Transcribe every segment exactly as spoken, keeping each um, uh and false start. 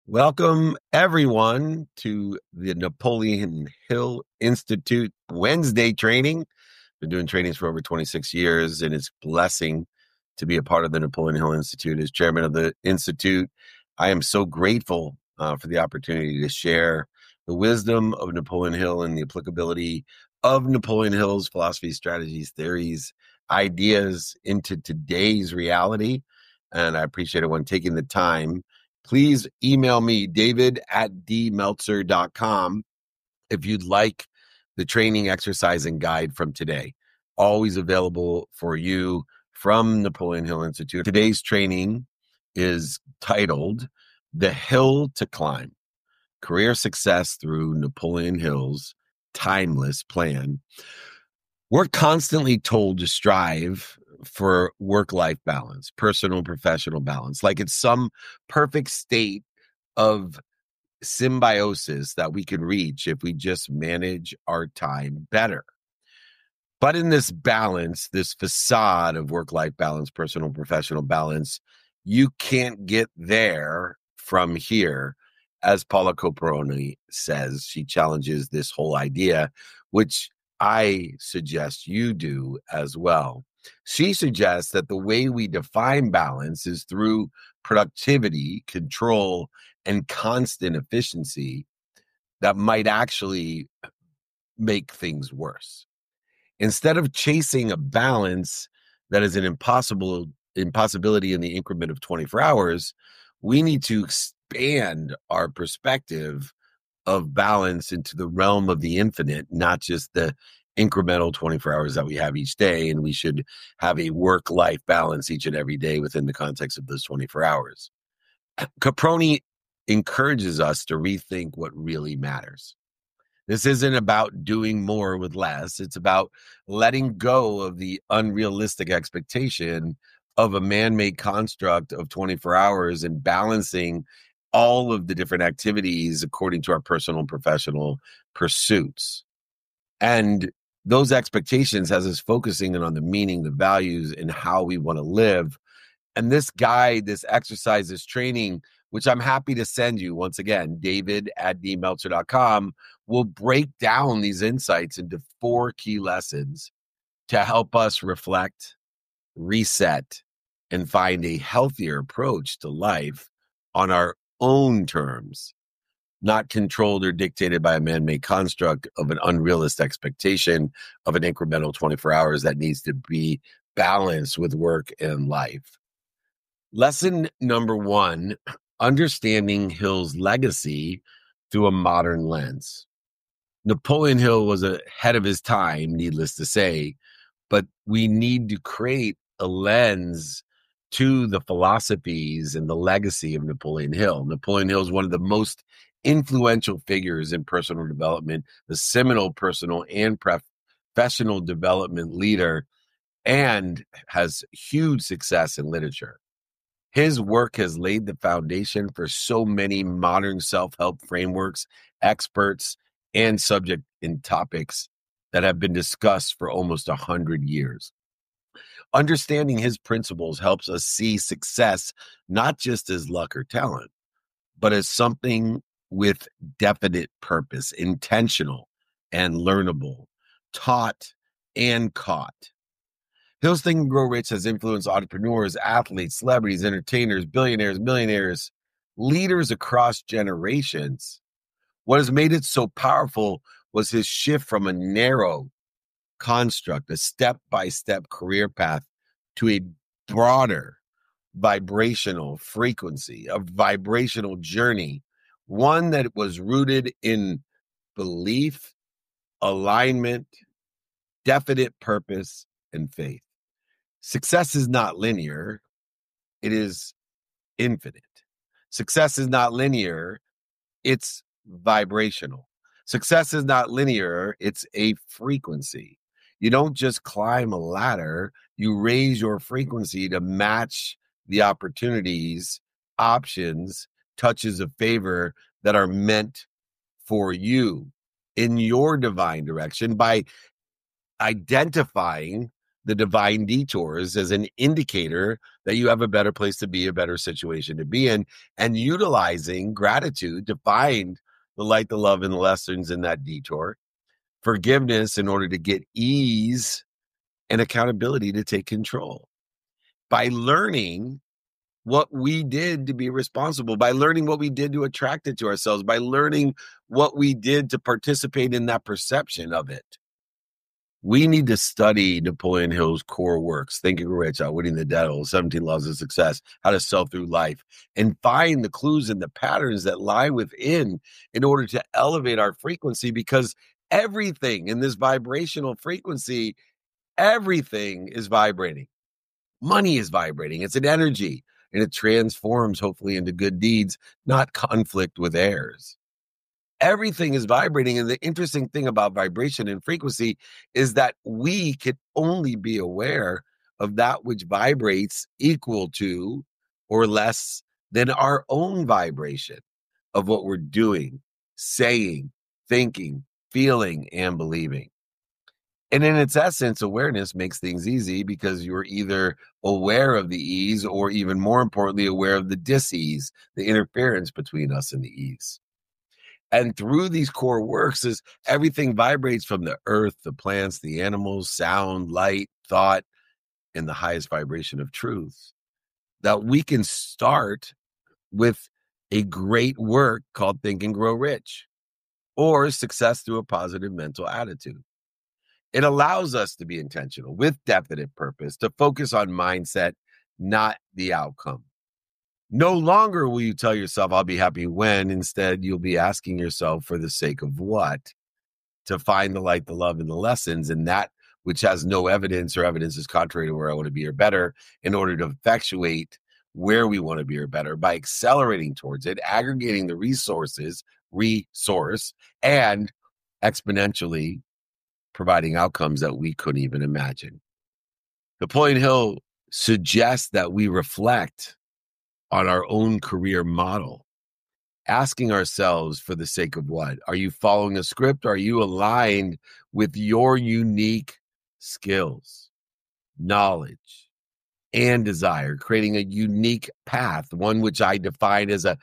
Welcome, everyone, to the Napoleon Hill Institute Wednesday training. Been doing trainings for over twenty-six years, and it's a blessing to be a part of the Napoleon Hill Institute. As chairman of the Institute, I am so grateful uh, for the opportunity to share the wisdom of Napoleon Hill and the applicability of Napoleon Hill's philosophy, strategies, theories, ideas into today's reality. And I appreciate everyone taking the time. Please email me, david at d meltzer dot com, if you'd like the training exercise and guide from today. Always available for you from Napoleon Hill Institute. Today's training is titled The Hill to Climb, Career Success Through Napoleon Hill's Timeless Plan. We're constantly told to strive for work-life balance, personal, professional balance, like it's some perfect state of symbiosis that we can reach if we just manage our time better. But in this balance, this facade of work-life balance, personal, professional balance, you can't get there from here. As Paula Coproni says, she challenges this whole idea, which I suggest you do as well. She suggests that the way we define balance is through productivity, control, and constant efficiency that might actually make things worse. Instead of chasing a balance that is an impossible impossibility in the increment of twenty-four hours, we need to expand our perspective of balance into the realm of the infinite, not just the incremental twenty-four hours that we have each day. And we should have a work-life balance each and every day within the context of those twenty-four hours. Caproni encourages us to rethink what really matters. This isn't about doing more with less. It's about letting go of the unrealistic expectation of a man-made construct of twenty-four hours and balancing all of the different activities according to our personal and professional pursuits. And those expectations has us focusing on the meaning, the values, and how we want to live. And this guide, this exercise, this training, which I'm happy to send you, once again, david at d meltzer dot com, will break down these insights into four key lessons to help us reflect, reset, and find a healthier approach to life on our own terms, not controlled or dictated by a man-made construct of an unrealistic expectation of an incremental twenty-four hours that needs to be balanced with work and life. Lesson number one, understanding Hill's legacy through a modern lens. Napoleon Hill was ahead of his time, needless to say, but we need to create a lens to the philosophies and the legacy of Napoleon Hill. Napoleon Hill is one of the most influential figures in personal development, the seminal personal and professional development leader, and has huge success in literature. His work has laid the foundation for so many modern self-help frameworks, experts, and subject and topics that have been discussed for almost a hundred years. Understanding his principles helps us see success not just as luck or talent, but as something with definite purpose, intentional and learnable, taught and caught. Hill's Think and Grow Rich has influenced entrepreneurs, athletes, celebrities, entertainers, billionaires, millionaires, leaders across generations. What has made it so powerful was his shift from a narrow construct, a step-by-step career path, to a broader vibrational frequency, a vibrational journey, one that was rooted in belief, alignment, definite purpose, and faith. Success is not linear. It is infinite. Success is not linear. It's vibrational. Success is not linear. It's a frequency. You don't just climb a ladder. You raise your frequency to match the opportunities, options, touches of favor that are meant for you in your divine direction by identifying the divine detours as an indicator that you have a better place to be, a better situation to be in, and utilizing gratitude to find the light, the love, and the lessons in that detour, forgiveness in order to get ease and accountability to take control. By learning what we did to be responsible, by learning what we did to attract it to ourselves, by learning what we did to participate in that perception of it. We need to study Napoleon Hill's core works, Think and Grow Rich, Outwitting the Devil, seventeen Laws of Success, How to Sell Through Life, and find the clues and the patterns that lie within in order to elevate our frequency, because everything in this vibrational frequency, everything is vibrating. Money is vibrating. It's an energy, and it transforms hopefully into good deeds, not conflict with heirs. Everything is vibrating. And the interesting thing about vibration and frequency is that we can only be aware of that which vibrates equal to or less than our own vibration of what we're doing, saying, thinking, feeling, and believing. And in its essence, awareness makes things easy because you're either aware of the ease or, even more importantly, aware of the dis-ease, the interference between us and the ease. And through these core works is everything vibrates from the earth, the plants, the animals, sound, light, thought, and the highest vibration of truth. That we can start with a great work called Think and Grow Rich, or success through a positive mental attitude. It allows us to be intentional with definite purpose, to focus on mindset, not the outcome. No longer will you tell yourself, I'll be happy when. Instead, you'll be asking yourself, for the sake of what? To find the light, the love, and the lessons, and that which has no evidence or evidence is contrary to where I want to be or better, in order to effectuate where we want to be or better by accelerating towards it, aggregating the resources, resource, and exponentially providing outcomes that we couldn't even imagine. Napoleon Hill suggests that we reflect on our own career model, asking ourselves, for the sake of what? Are you following a script? Are you aligned with your unique skills, knowledge, and desire, creating a unique path, one which I define as a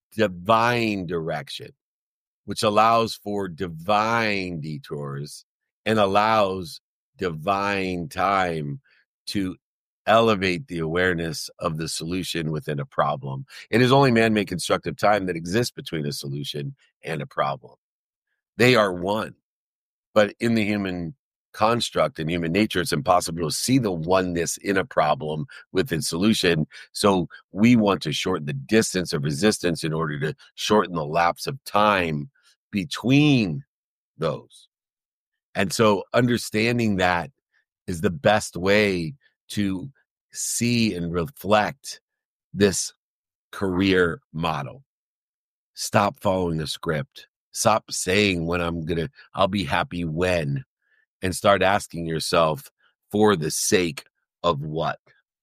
divine direction, which allows for divine detours and allows divine time to elevate the awareness of the solution within a problem. It is only man-made constructive time that exists between a solution and a problem. They are one. But in the human construct and human nature, it's impossible to see the oneness in a problem with its solution. So we want to shorten the distance of resistance in order to shorten the lapse of time between those. And so understanding that is the best way to see and reflect this career model. Stop following the script. Stop saying when I'm going to, I'll be happy when, and start asking yourself, for the sake of what?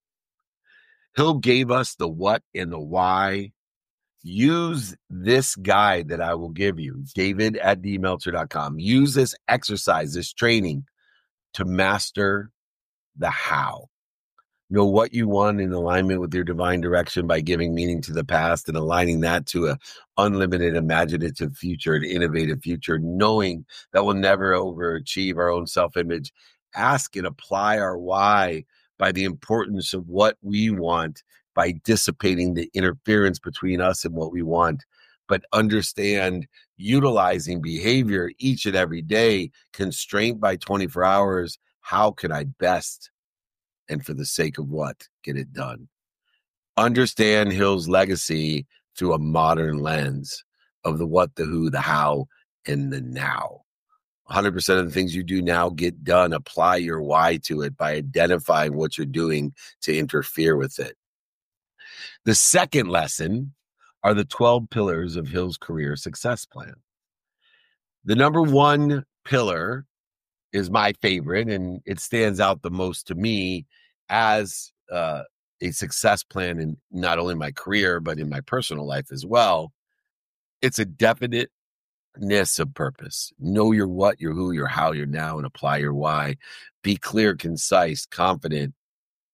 Hill gave us the what and the why. Use this guide that I will give you, david at d meltzer dot com. Use this exercise, this training to master the how. Know what you want in alignment with your divine direction by giving meaning to the past and aligning that to an unlimited imaginative future, an innovative future, knowing that we'll never overachieve our own self-image. Ask and apply our why by the importance of what we want, by dissipating the interference between us and what we want. But understand, utilizing behavior each and every day, constrained by twenty-four hours, how can I best, and for the sake of what, get it done? Understand Hill's legacy through a modern lens of the what, the who, the how, and the now. one hundred percent of the things you do now get done. Apply your why to it by identifying what you're doing to interfere with it. The second lesson are the twelve pillars of Hill's career success plan. The number one pillar is my favorite, and it stands out the most to me as uh, a success plan in not only my career, but in my personal life as well. It's a definiteness of purpose. Know your what, your who, your how, your now, and apply your why. Be clear, concise, confident,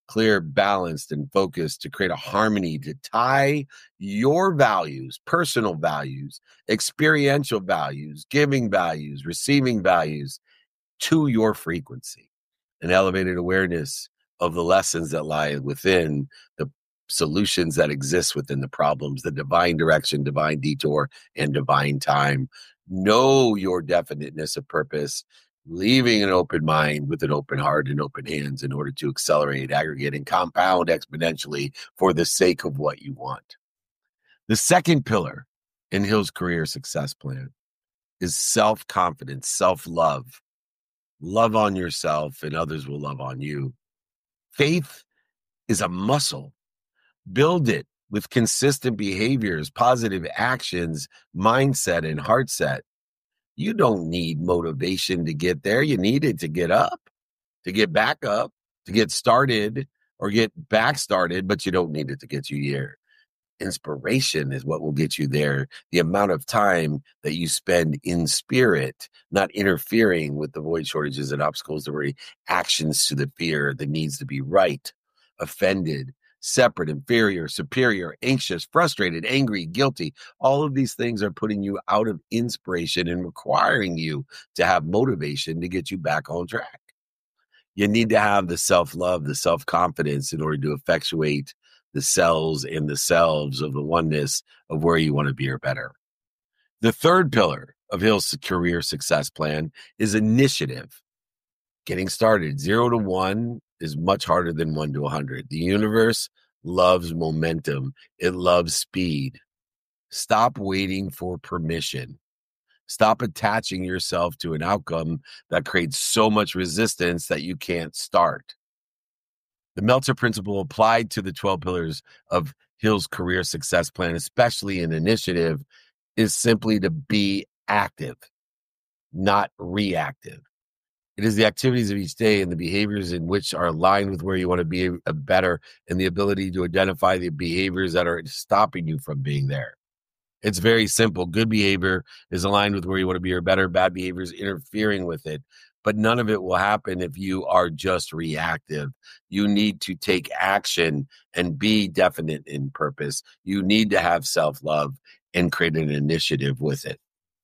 clear, balanced, and focused to create a harmony to tie your values, personal values, experiential values, giving values, receiving values to your frequency. An elevated awareness of the lessons that lie within the solutions that exist within the problems, the divine direction, divine detour, and divine time. Know your definiteness of purpose, leaving an open mind with an open heart and open hands in order to accelerate, aggregate, and compound exponentially for the sake of what you want. The second pillar in Hill's career success plan is self-confidence, self-love. Love on yourself and others will love on you. Faith is a muscle. Build it with consistent behaviors, positive actions, mindset, and heart set. You don't need motivation to get there. You need it to get up, to get back up, to get started or get back started, but you don't need it to get you here. Inspiration is what will get you there. The amount of time that you spend in spirit, not interfering with the void shortages and obstacles, the very actions to the fear that needs to be right, offended, separate, inferior, superior, anxious, frustrated, angry, guilty. All of these things are putting you out of inspiration and requiring you to have motivation to get you back on track. You need to have the self-love, the self-confidence in order to effectuate the cells and the selves of the oneness of where you want to be or better. The third pillar of Hill's career success plan is initiative. Getting started. Zero to one is much harder than one to a hundred. The universe loves momentum. It loves speed. Stop waiting for permission. Stop attaching yourself to an outcome that creates so much resistance that you can't start. The Meltzer principle applied to the twelve pillars of Hill's career success plan, especially in initiative, is simply to be active, not reactive. It is the activities of each day and the behaviors in which are aligned with where you want to be a better and the ability to identify the behaviors that are stopping you from being there. It's very simple. Good behavior is aligned with where you want to be or better. Bad behavior is interfering with it. But none of it will happen if you are just reactive. You need to take action and be definite in purpose. You need to have self-love and create an initiative with it.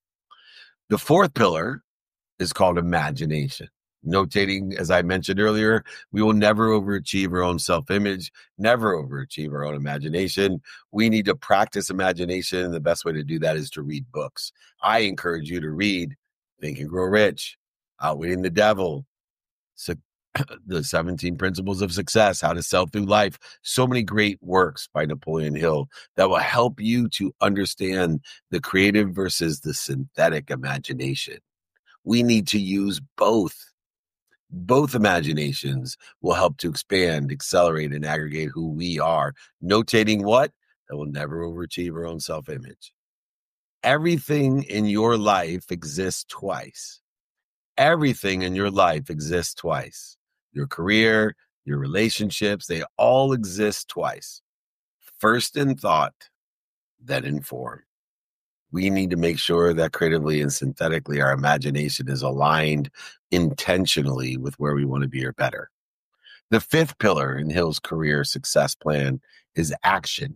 The fourth pillar is called imagination. Notating, as I mentioned earlier, we will never overachieve our own self-image, never overachieve our own imagination. We need to practice imagination, and the best way to do that is to read books. I encourage you to read Think and Grow Rich, Outwitting the Devil, so, the seventeen Principles of Success, How to Sell Through Life. So many great works by Napoleon Hill that will help you to understand the creative versus the synthetic imagination. We need to use both. Both imaginations will help to expand, accelerate, and aggregate who we are. Notating what? That will never overachieve our own self-image. Everything in your life exists twice. Everything in your life exists twice. Your career, your relationships, they all exist twice. First in thought, then in form. We need to make sure that creatively and synthetically our imagination is aligned intentionally with where we want to be or better. The fifth pillar in Hill's career success plan is action.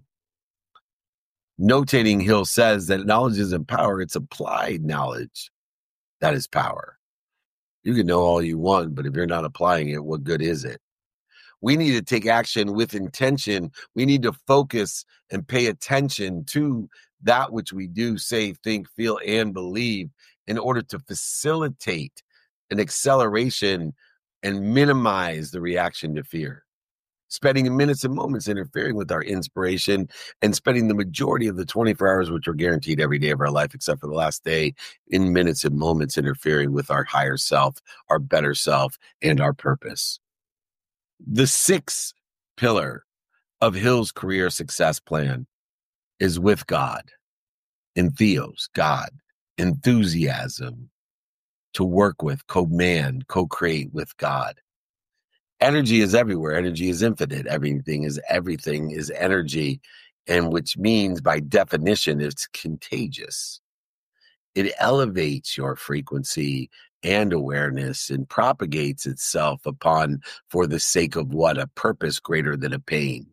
Notating, Hill says that knowledge isn't power, it's applied knowledge. That is power. You can know all you want, but if you're not applying it, what good is it? We need to take action with intention. We need to focus and pay attention to that which we do, say, think, feel, and believe in order to facilitate an acceleration and minimize the reaction to fear. Spending minutes and moments interfering with our inspiration and spending the majority of the twenty-four hours, which are guaranteed every day of our life, except for the last day, in minutes and moments interfering with our higher self, our better self, and our purpose. The sixth pillar of Hill's career success plan is with God. Entheos, God. Enthusiasm, to work with, command, co-create with God. Energy is everywhere. Energy is infinite. Everything is everything is energy, and which means by definition it's contagious. It elevates your frequency and awareness and propagates itself upon for the sake of what? A purpose greater than a pain.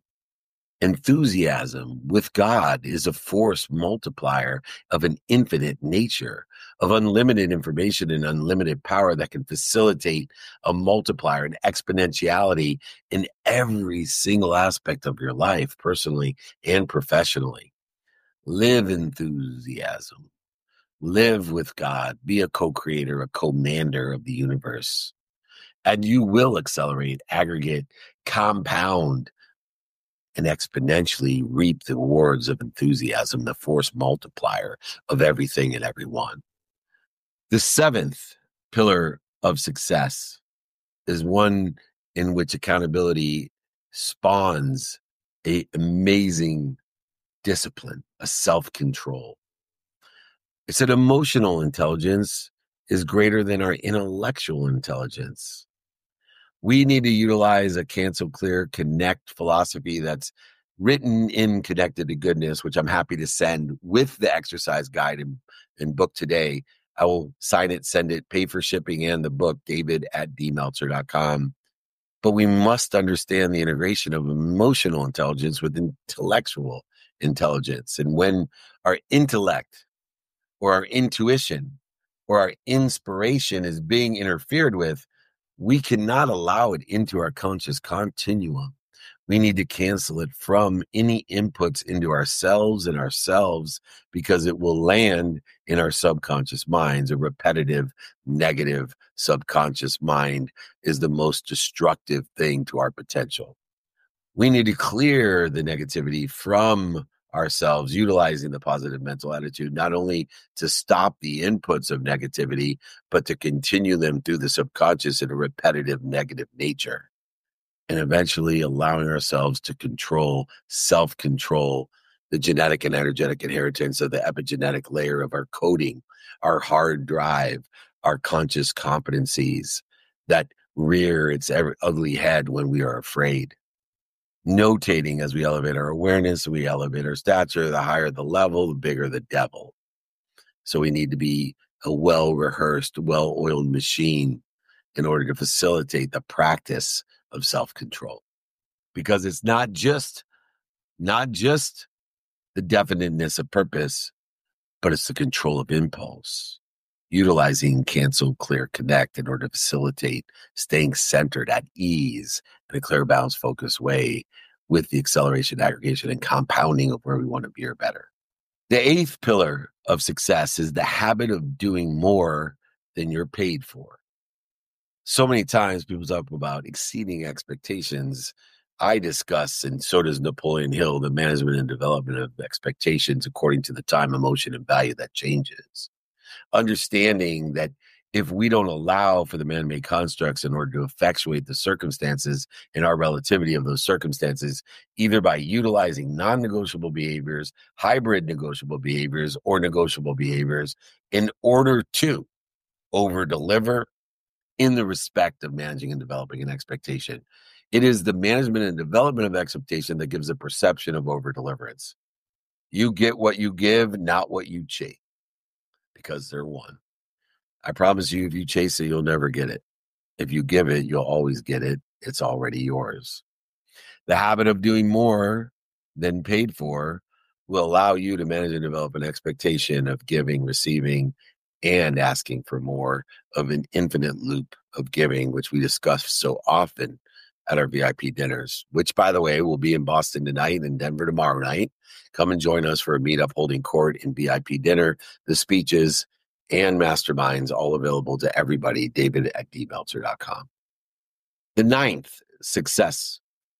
Enthusiasm with God is a force multiplier of an infinite nature, of unlimited information and unlimited power that can facilitate a multiplier, an exponentiality in every single aspect of your life, personally and professionally. Live enthusiasm. Live with God. Be a co-creator, a commander of the universe. And you will accelerate, aggregate, compound, and exponentially reap the rewards of enthusiasm, the force multiplier of everything and everyone. The seventh pillar of success is one in which accountability spawns an amazing discipline, a self-control. It's that emotional intelligence is greater than our intellectual intelligence. We need to utilize a cancel, clear, connect philosophy that's written in Connected to Goodness, which I'm happy to send with the exercise guide and, and book today. I will sign it, send it, pay for shipping and the book, david at d meltzer dot com. But we must understand the integration of emotional intelligence with intellectual intelligence. And when our intellect or our intuition or our inspiration is being interfered with, we cannot allow it into our conscious continuum. We need to cancel it from any inputs into ourselves and ourselves because it will land in our subconscious minds. A repetitive, negative subconscious mind is the most destructive thing to our potential. We need to clear the negativity from ourselves, utilizing the positive mental attitude, not only to stop the inputs of negativity, but to continue them through the subconscious in a repetitive negative nature. And eventually allowing ourselves to control, self-control, the genetic and energetic inheritance of the epigenetic layer of our coding, our hard drive, our conscious competencies that rear its ugly head when we are afraid. Notating as we elevate our awareness, we elevate our stature, the higher the level, the bigger the devil. So we need to be a well-rehearsed, well-oiled machine in order to facilitate the practice of self-control. Because it's not just, not just the definiteness of purpose, but it's the control of impulse. Utilizing cancel, clear, connect in order to facilitate staying centered at ease in a clear, balanced, focused way with the acceleration, aggregation, and compounding of where we want to be or better. The eighth pillar of success is the habit of doing more than you're paid for. So many times people talk about exceeding expectations. I discuss, and so does Napoleon Hill, the management and development of expectations according to the time, emotion, and value that changes. Understanding that if we don't allow for the man-made constructs in order to effectuate the circumstances and our relativity of those circumstances, either by utilizing non-negotiable behaviors, hybrid negotiable behaviors, or negotiable behaviors in order to over-deliver in the respect of managing and developing an expectation. It is the management and development of expectation that gives a perception of over-deliverance. You get what you give, not what you chase, because they're one. I promise you, if you chase it, you'll never get it. If you give it, you'll always get it. It's already yours. The habit of doing more than paid for will allow you to manage and develop an expectation of giving, receiving, and asking for more of an infinite loop of giving, which we discuss so often at our V I P dinners, which, by the way, will be in Boston tonight and Denver tomorrow night. Come and join us for a meetup holding court in V I P dinner, the speeches, and masterminds, all available to everybody, david at d meltzer dot com. The ninth success,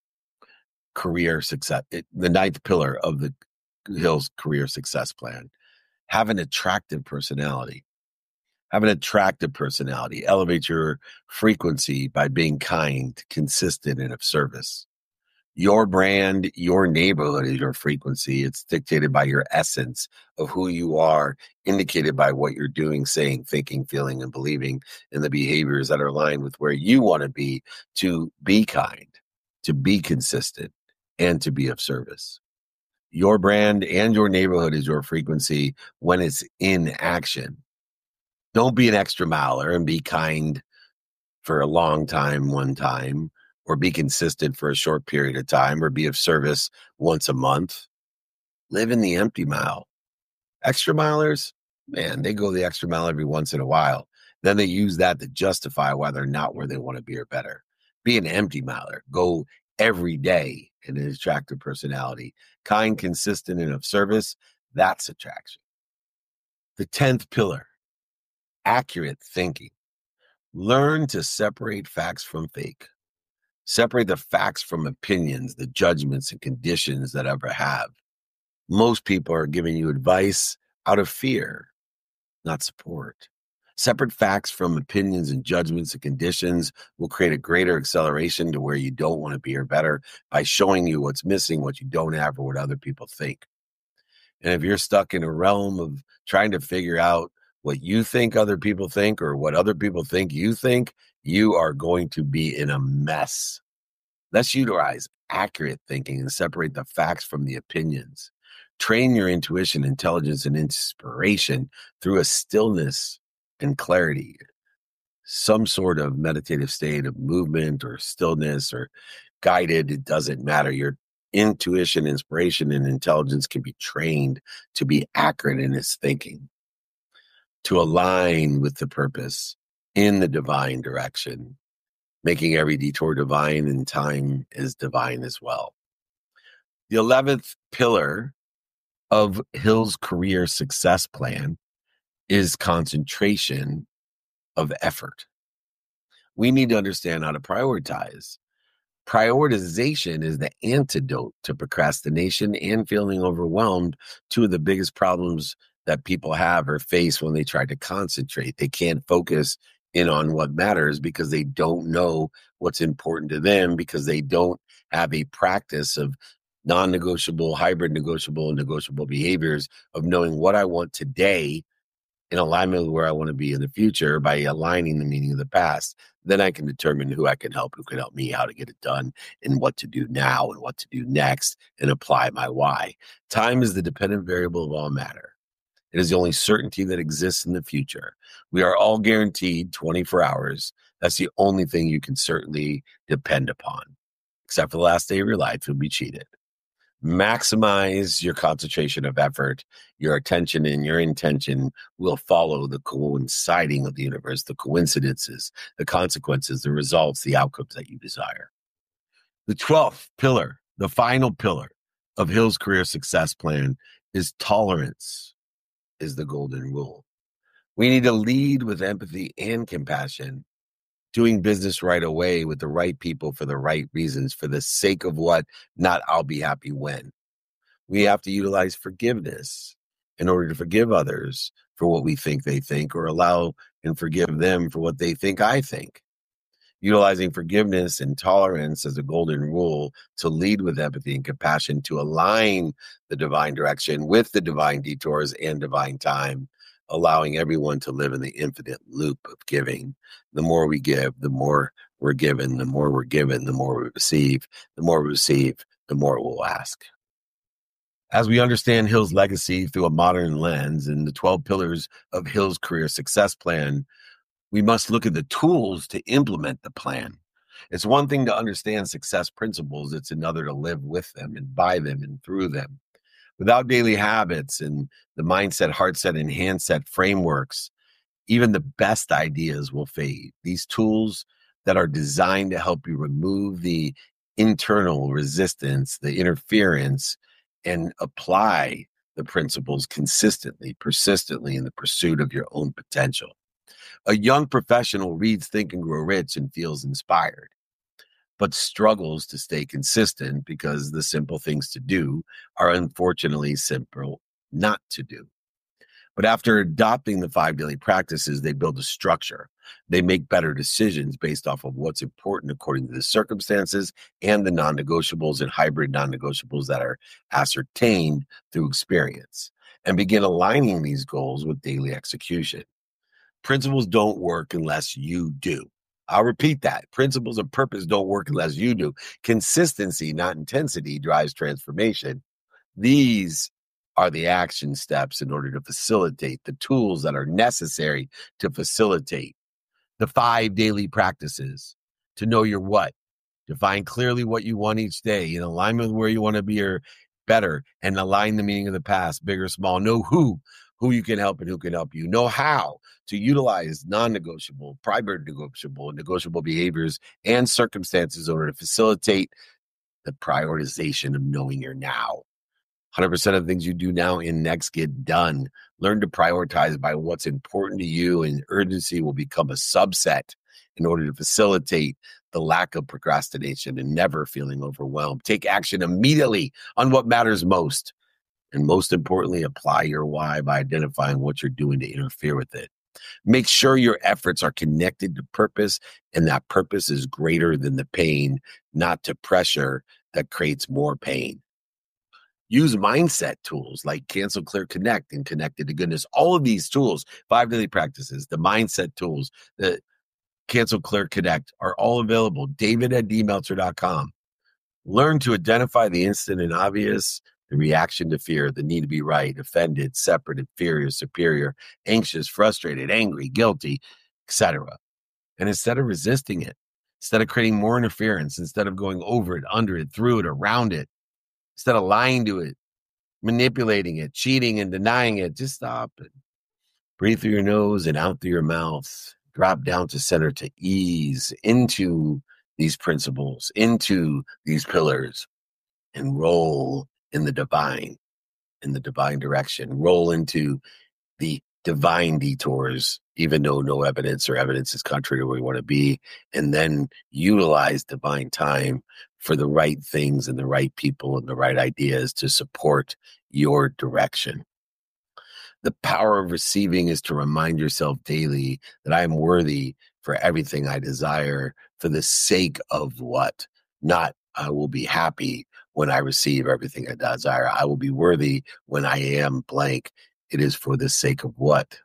career success, it, the ninth pillar of the Hill's career success plan, have an attractive personality. Have an attractive personality. Elevate your frequency by being kind, consistent, and of service. Your brand, your neighborhood is your frequency. It's dictated by your essence of who you are, indicated by what you're doing, saying, thinking, feeling, and believing, and the behaviors that are aligned with where you want to be, to be kind, to be consistent, and to be of service. Your brand and your neighborhood is your frequency when it's in action. Don't be an extra miler and be kind for a long time, one time, or be consistent for a short period of time, or be of service once a month. Live in the empty mile. Extra milers, man, they go the extra mile every once in a while. Then they use that to justify why they're not where they want to be or better. Be an empty miler. Go every day in an attractive personality. Kind, consistent, and of service. That's attraction. The tenth pillar, accurate thinking. Learn to separate facts from fake. Separate the facts from opinions, the judgments and conditions that ever have. Most people are giving you advice out of fear, not support. Separate facts from opinions and judgments and conditions will create a greater acceleration to where you don't want to be or better by showing you what's missing, what you don't have, or what other people think. And if you're stuck in a realm of trying to figure out what you think other people think or what other people think you think, you are going to be in a mess. Let's utilize accurate thinking and separate the facts from the opinions. Train your intuition, intelligence, and inspiration through a stillness and clarity, some sort of meditative state of movement or stillness or guided. It doesn't matter. Your intuition, inspiration, and intelligence can be trained to be accurate in its thinking, to align with the purpose in the divine direction, making every detour divine, and time is divine as well. The eleventh pillar of Hill's career success plan is concentration of effort. We need to understand how to prioritize. Prioritization is the antidote to procrastination and feeling overwhelmed. Two of the biggest problems that people have or face when they try to concentrate. They can't focus in on what matters because they don't know what's important to them, because they don't have a practice of non-negotiable, hybrid negotiable, and negotiable behaviors of knowing what I want today in alignment with where I want to be in the future by aligning the meaning of the past. Then I can determine who I can help, who can help me, how to get it done, and what to do now and what to do next, and apply my why. Time is the dependent variable of all matter. It is the only certainty that exists in the future. We are all guaranteed twenty-four hours. That's the only thing you can certainly depend upon. Except for the last day of your life, you'll be cheated. Maximize your concentration of effort. Your attention and your intention will follow the coinciding of the universe, the coincidences, the consequences, the results, the outcomes that you desire. The twelfth pillar, the final pillar of Hill's career success plan is tolerance is the golden rule. We need to lead with empathy and compassion, doing business right away with the right people for the right reasons, for the sake of what, not I'll be happy when. We have to utilize forgiveness in order to forgive others for what we think they think, or allow and forgive them for what they think I think. Utilizing forgiveness and tolerance as a golden rule to lead with empathy and compassion, to align the divine direction with the divine detours and divine time, allowing everyone to live in the infinite loop of giving. The more we give, the more we're given. The more we're given, the more we receive. The more we receive, the more we'll ask. As we understand Hill's legacy through a modern lens and the twelve pillars of Hill's career success plan, we must look at the tools to implement the plan. It's one thing to understand success principles. It's another to live with them and by them and through them. Without daily habits and the mindset, heart set, and handset frameworks, even the best ideas will fade. These tools that are designed to help you remove the internal resistance, the interference, and apply the principles consistently, persistently in the pursuit of your own potential. A young professional reads Think and Grow Rich and feels inspired, but struggles to stay consistent because the simple things to do are unfortunately simple not to do. But after adopting the five daily practices, they build a structure. They make better decisions based off of what's important according to the circumstances and the non-negotiables and hybrid non-negotiables that are ascertained through experience, and begin aligning these goals with daily execution. Principles don't work unless you do. I'll repeat that. Principles of purpose don't work unless you do. Consistency, not intensity, drives transformation. These are the action steps in order to facilitate the tools that are necessary to facilitate the five daily practices to know your what, define clearly what you want each day in alignment with where you want to be or better, and align the meaning of the past, big or small. Know who, who you can help and who can help you. Know how to utilize non-negotiable, primary negotiable, and negotiable behaviors and circumstances in order to facilitate the prioritization of knowing your now. one hundred percent of the things you do now and next get done. Learn to prioritize by what's important to you, and urgency will become a subset in order to facilitate the lack of procrastination and never feeling overwhelmed. Take action immediately on what matters most. And most importantly, apply your why by identifying what you're doing to interfere with it. Make sure your efforts are connected to purpose, and that purpose is greater than the pain, not to pressure that creates more pain. Use mindset tools like Cancel, Clear, Connect, and Connected to Goodness. All of these tools, five daily practices, the mindset tools, the Cancel, Clear, Connect are all available. David at d meltzer dot com. Learn to identify the instant and obvious, the reaction to fear, the need to be right, offended, separate, inferior, superior, anxious, frustrated, angry, guilty, et cetera. And instead of resisting it, instead of creating more interference, instead of going over it, under it, through it, around it, instead of lying to it, manipulating it, cheating and denying it, just stop and breathe through your nose and out through your mouth. Drop down to center, to ease into these principles, into these pillars, and roll in the divine, in the divine direction. Roll into the divine detours, even though no evidence or evidence is contrary to where we want to be, and then utilize divine time for the right things and the right people and the right ideas to support your direction. The power of receiving is to remind yourself daily that I am worthy for everything I desire for the sake of what? Not I will be happy when I receive everything I desire. I will be worthy when I am blank. It is for the sake of what?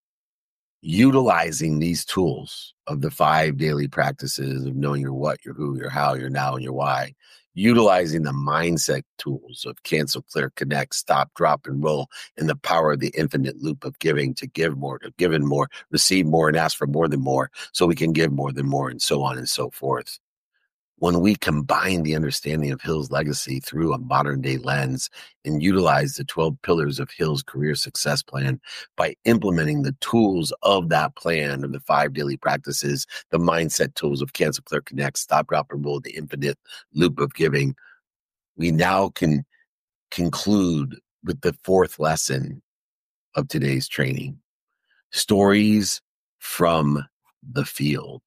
Utilizing these tools of the five daily practices of knowing your what, your who, your how, your now, and your why. Utilizing the mindset tools of Cancel, Clear, Connect, Stop, Drop, and Roll, and the power of the infinite loop of giving, to give more, to give in more, receive more, and ask for more than more, so we can give more than more, and so on and so forth. When we combine the understanding of Hill's legacy through a modern day lens and utilize the twelve pillars of Hill's career success plan by implementing the tools of that plan of the five daily practices, the mindset tools of Cancel, Clear, Connect, Stop, Drop, and Roll, the infinite loop of giving, we now can conclude with the fourth lesson of today's training: stories from the field.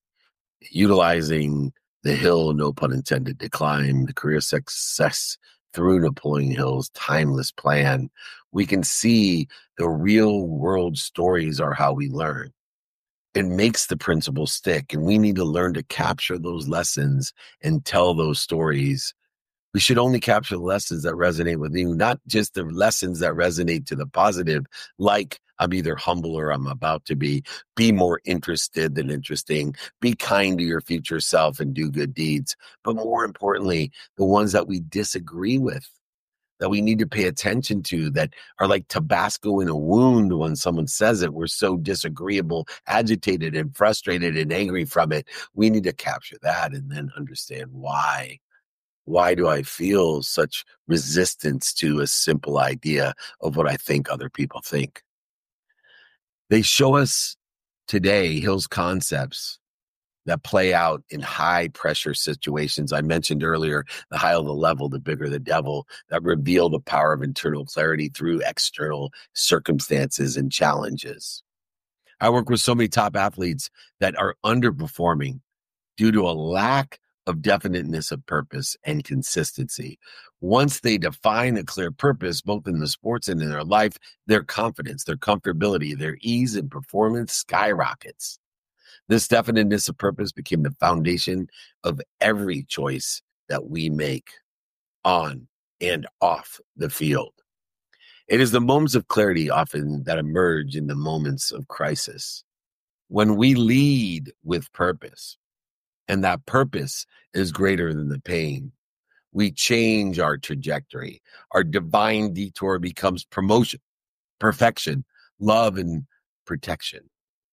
Utilizing the hill, no pun intended, to climb the career success through Napoleon Hill's timeless plan, we can see the real world stories are how we learn. It makes the principle stick, and we need to learn to capture those lessons and tell those stories. We should only capture the lessons that resonate with you, not just the lessons that resonate to the positive, like I'm either humble or I'm about to be. Be more interested than interesting. Be kind to your future self and do good deeds. But more importantly, the ones that we disagree with, that we need to pay attention to, that are like Tabasco in a wound when someone says it. We're so disagreeable, agitated, and frustrated and angry from it. We need to capture that and then understand why. Why do I feel such resistance to a simple idea of what I think other people think? They show us today Hill's concepts that play out in high pressure situations. I mentioned earlier, the higher the level, the bigger the devil, that reveal the power of internal clarity through external circumstances and challenges. I work with so many top athletes that are underperforming due to a lack of definiteness of purpose and consistency. Once they define a clear purpose, both in the sports and in their life, their confidence, their comfortability, their ease and performance skyrockets. This definiteness of purpose became the foundation of every choice that we make on and off the field. It is the moments of clarity often that emerge in the moments of crisis. When we lead with purpose, and that purpose is greater than the pain, we change our trajectory. Our divine detour becomes promotion, perfection, love, and protection.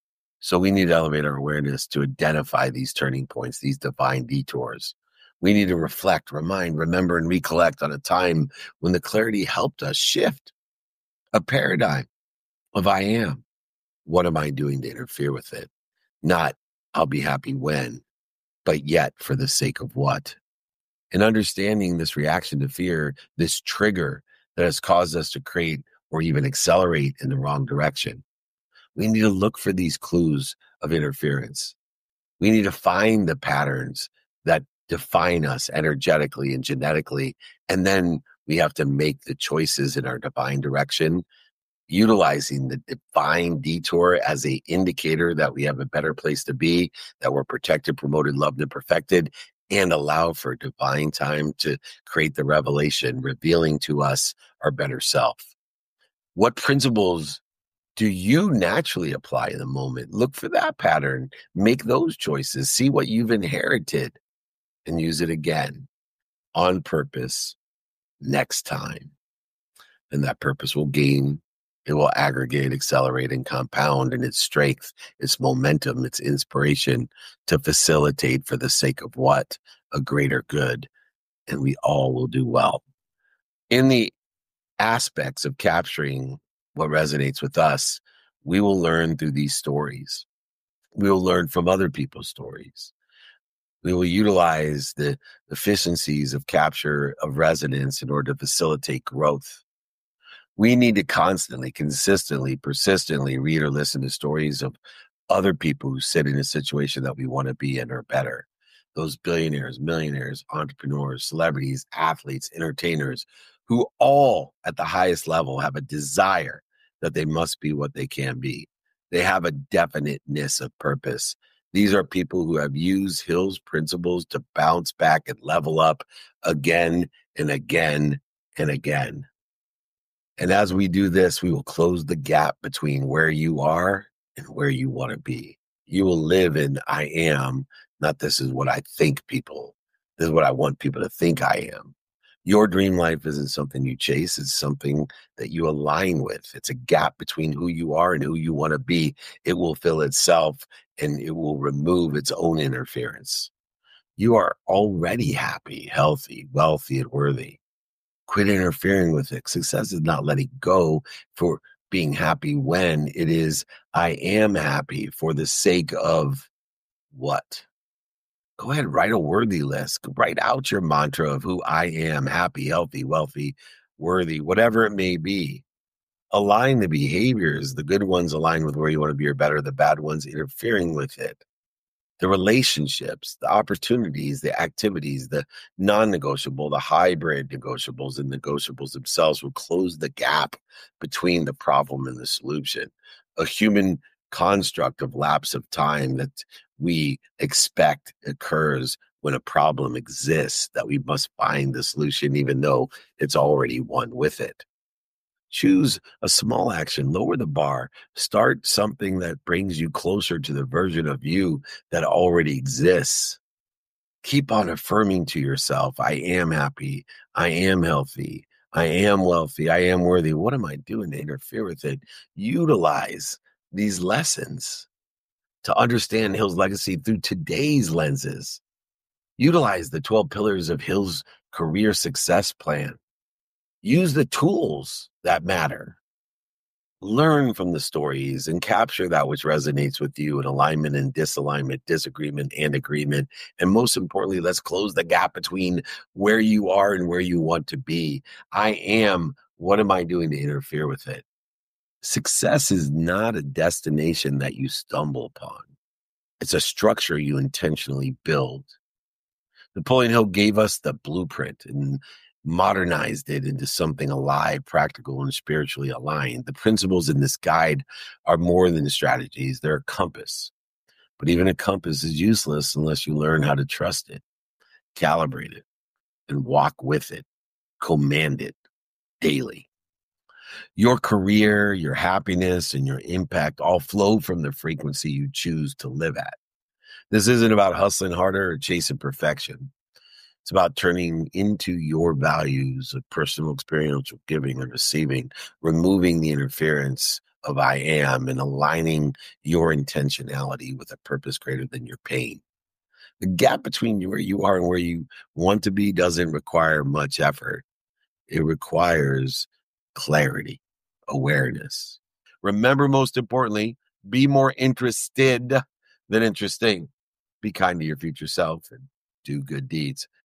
So we need to elevate our awareness to identify these turning points, these divine detours. We need to reflect, remind, remember, and recollect on a time when the clarity helped us shift a paradigm of I am. What am I doing to interfere with it? Not I'll be happy when, but yet for the sake of what? And understanding this reaction to fear, this trigger that has caused us to create or even accelerate in the wrong direction. We need to look for these clues of interference. We need to find the patterns that define us energetically and genetically. And then we have to make the choices in our divine direction, utilizing the divine detour as an indicator that we have a better place to be, that we're protected, promoted, loved, and perfected, and allow for divine time to create the revelation, revealing to us our better self. What principles do you naturally apply in the moment? Look for that pattern, make those choices, see what you've inherited, and use it again on purpose next time. And that purpose will gain, it will aggregate, accelerate, and compound in its strength, its momentum, its inspiration to facilitate for the sake of what? A greater good. And we all will do well. In the aspects of capturing what resonates with us, we will learn through these stories. We will learn from other people's stories. We will utilize the efficiencies of capture of resonance in order to facilitate growth. We need to constantly, consistently, persistently read or listen to stories of other people who sit in a situation that we want to be in or better. Those billionaires, millionaires, entrepreneurs, celebrities, athletes, entertainers, who all at the highest level have a desire that they must be what they can be. They have a definiteness of purpose. These are people who have used Hill's principles to bounce back and level up again and again and again. And as we do this, we will close the gap between where you are and where you want to be. You will live in I am, not this is what I think people, this is what I want people to think I am. Your dream life isn't something you chase. It's something that you align with. It's a gap between who you are and who you want to be. It will fill itself and it will remove its own interference. You are already happy, healthy, wealthy, and worthy. Quit interfering with it. Success is not letting go for being happy when it is, I am happy for the sake of what? Go ahead, write a worthy list. Write out your mantra of who I am, happy, healthy, wealthy, worthy, whatever it may be. Align the behaviors, the good ones align with where you want to be or better, the bad ones interfering with it. The relationships, the opportunities, the activities, the non-negotiable, the hybrid negotiables and negotiables themselves will close the gap between the problem and the solution. A human construct of lapse of time that we expect occurs when a problem exists, that we must find the solution even though it's already one with it. Choose a small action, lower the bar, start something that brings you closer to the version of you that already exists. Keep on affirming to yourself, I am happy, I am healthy, I am wealthy, I am worthy. What am I doing to interfere with it? Utilize these lessons to understand Hill's legacy through today's lenses. Utilize the twelve pillars of Hill's career success plan. Use the tools that matter. Learn from the stories and capture that which resonates with you in alignment and disalignment, disagreement and agreement. And most importantly, let's close the gap between where you are and where you want to be. I am, what am I doing to interfere with it? Success is not a destination that you stumble upon. It's a structure you intentionally build. Napoleon Hill gave us the blueprint and modernized it into something alive, practical, and spiritually aligned. The principles in this guide are more than strategies. They're a compass. But even a compass is useless unless you learn how to trust it, calibrate it, and walk with it, command it daily. Your career, your happiness, and your impact all flow from the frequency you choose to live at. This isn't about hustling harder or chasing perfection. It's about turning into your values of personal experiential giving and receiving, removing the interference of I am and aligning your intentionality with a purpose greater than your pain. The gap between where you are and where you want to be doesn't require much effort. It requires clarity, awareness. Remember, most importantly, be more interested than interesting. Be kind to your future self and do good deeds.